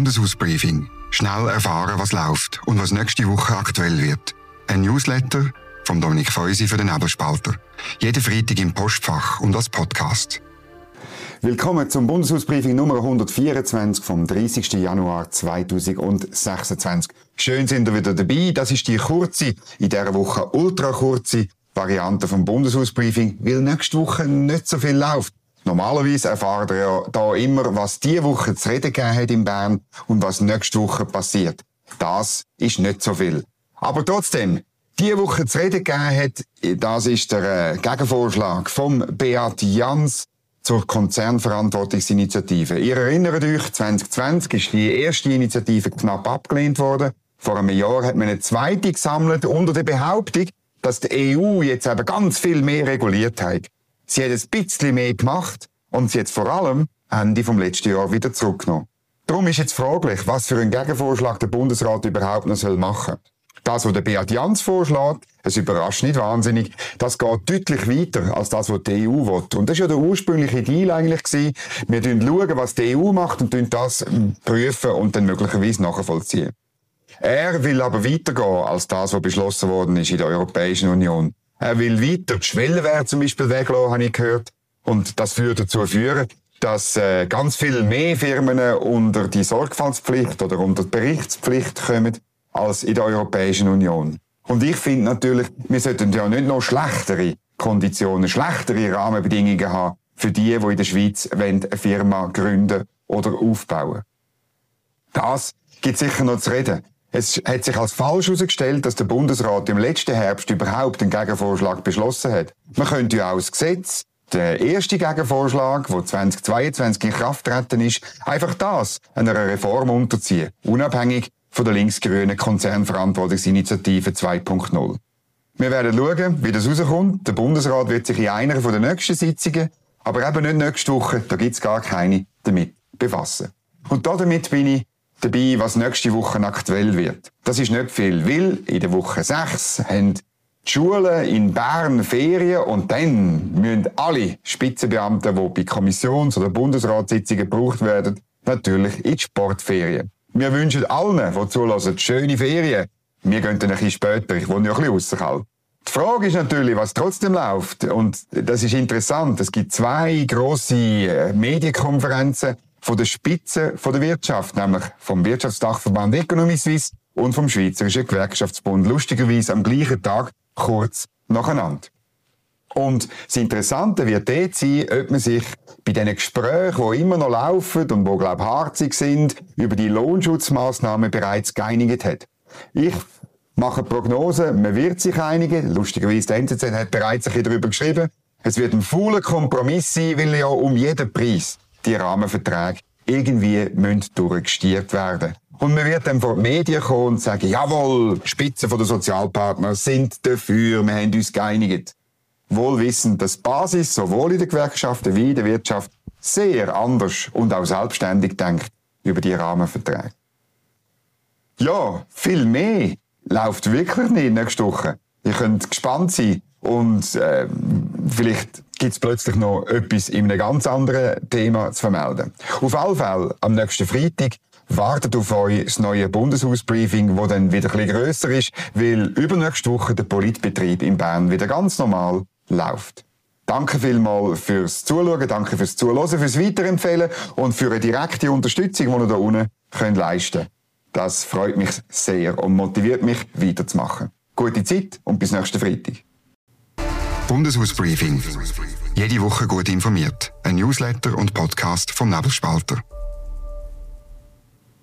Bundeshausbriefing. Schnell erfahren, was läuft und was nächste Woche aktuell wird. Ein Newsletter von Dominik Feusi für den Nebelspalter. Jeden Freitag im Postfach und als Podcast. Willkommen zum Bundeshausbriefing Nummer 124 vom 30. Januar 2026. Schön sind ihr wieder dabei. Das ist die kurze, in dieser Woche ultra kurze Variante vom Bundeshausbriefing, weil nächste Woche nicht so viel läuft. Normalerweise erfahrt ihr ja da immer, was diese Woche zu reden gegeben hat in Bern und was nächste Woche passiert. Das ist nicht so viel. Aber trotzdem, diese Woche zu reden gegeben hat, das ist der Gegenvorschlag vom Beat Jans zur Konzernverantwortungsinitiative. Ihr erinnert euch, 2020 ist die erste Initiative knapp abgelehnt worden. Vor einem Jahr hat man eine zweite gesammelt unter der Behauptung, dass die EU jetzt eben ganz viel mehr reguliert hat. Sie hat ein bisschen mehr gemacht und sie hat vor allem Ende vom letzten Jahr wieder zurückgenommen. Darum ist jetzt fraglich, was für einen Gegenvorschlag der Bundesrat überhaupt noch machen soll. Das, was der Beat Jans vorschlägt, es überrascht nicht wahnsinnig, das geht deutlich weiter als das, was die EU will. Und das war ja der ursprüngliche Deal eigentlich gewesen. Wir schauen, was die EU macht und das prüfen und dann möglicherweise nachvollziehen. Er will aber weitergehen als das, was beschlossen worden ist in der Europäischen Union. Er will weiter die Schwellenwerte zum Beispiel weglassen, habe ich gehört. Und das würde dazu führen, dass ganz viel mehr Firmen unter die Sorgfaltspflicht oder unter die Berichtspflicht kommen als in der Europäischen Union. Und ich finde natürlich, wir sollten ja nicht noch schlechtere Konditionen, schlechtere Rahmenbedingungen haben für die in der Schweiz eine Firma gründen oder aufbauen. Das gibt sicher noch zu reden. Es hat sich als falsch herausgestellt, dass der Bundesrat im letzten Herbst überhaupt einen Gegenvorschlag beschlossen hat. Man könnte ja auch das Gesetz, der erste Gegenvorschlag, der 2022 in Kraft getreten ist, einfach das einer Reform unterziehen, unabhängig von der linksgrünen Konzernverantwortungsinitiative 2.0. Wir werden schauen, wie das rauskommt. Der Bundesrat wird sich in einer der nächsten Sitzungen, aber eben nicht nächste Woche, da gibt es gar keine, damit befassen. Und damit bin ich dabei, was nächste Woche aktuell wird. Das ist nicht viel, weil in der Woche 6 haben die Schulen in Bern Ferien und dann müssen alle Spitzenbeamten, die bei Kommissions- oder Bundesratssitzungen gebraucht werden, natürlich in die Sportferien. Wir wünschen allen, die zuhören, schöne Ferien. Wir gehen dann ein bisschen später, ich wohne ja ein bisschen ausserhalb. Die Frage ist natürlich, was trotzdem läuft. Und das ist interessant. Es gibt 2 grosse Medienkonferenzen von der Spitze der Wirtschaft, nämlich vom Wirtschaftsdachverband Economy Suisse und vom Schweizerischen Gewerkschaftsbund. Lustigerweise am gleichen Tag, kurz nacheinander. Und das Interessante wird dort sein, ob man sich bei diesen Gesprächen, die immer noch laufen und die, glaube ich, harzig sind, über die Lohnschutzmaßnahmen bereits geeinigt hat. Ich mache eine Prognose, man wird sich einigen. Lustigerweise, der NZZ hat bereits ein bisschen darüber geschrieben. Es wird ein fauler Kompromiss sein, weil ja um jeden Preis die Rahmenverträge irgendwie durchgestiert werden. Und man wird dann vor die Medien kommen und sagen, jawohl, die Spitze der Sozialpartner sind dafür, wir haben uns geeinigt. Wohl wissend, dass die Basis sowohl in den Gewerkschaften wie in der Wirtschaft sehr anders und auch selbstständig denkt über die Rahmenverträge. Ja, viel mehr läuft wirklich nicht nächste Woche. Ihr könnt gespannt sein und vielleicht gibt es plötzlich noch etwas in einem ganz anderen Thema zu vermelden. Auf alle Fälle, am nächsten Freitag wartet auf euch das neue Bundeshausbriefing, das dann wieder ein bisschen grösser ist, weil übernächste Woche der Politbetrieb in Bern wieder ganz normal läuft. Danke vielmals fürs Zuschauen, danke fürs Zuhören, fürs Weiterempfehlen und für eine direkte Unterstützung, die ihr da unten leisten könnt. Das freut mich sehr und motiviert mich, weiterzumachen. Gute Zeit und bis nächsten Freitag. Bundeshausbriefing. Jede Woche gut informiert. Ein Newsletter und Podcast vom Nebelspalter.